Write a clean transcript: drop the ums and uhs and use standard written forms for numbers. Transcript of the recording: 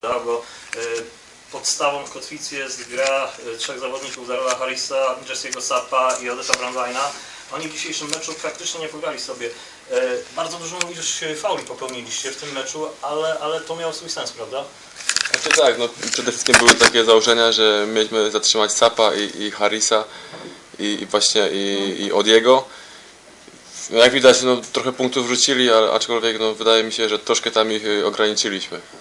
Bo podstawą kotwicy jest gra trzech zawodników: Darrella Harrisa, Jesse'ego Sappa i Odessa Brandweina. Oni w dzisiejszym meczu praktycznie nie pograli sobie. Bardzo dużą ilość fauli popełniliście w tym meczu, ale to miało swój sens, prawda? Znaczy tak, no, przede wszystkim były takie założenia, że mieliśmy zatrzymać Sappa i Harrisa i właśnie i Odiego. No, jak widać, no, trochę punktów wrzucili, aczkolwiek no, wydaje mi się, że troszkę tam ich ograniczyliśmy.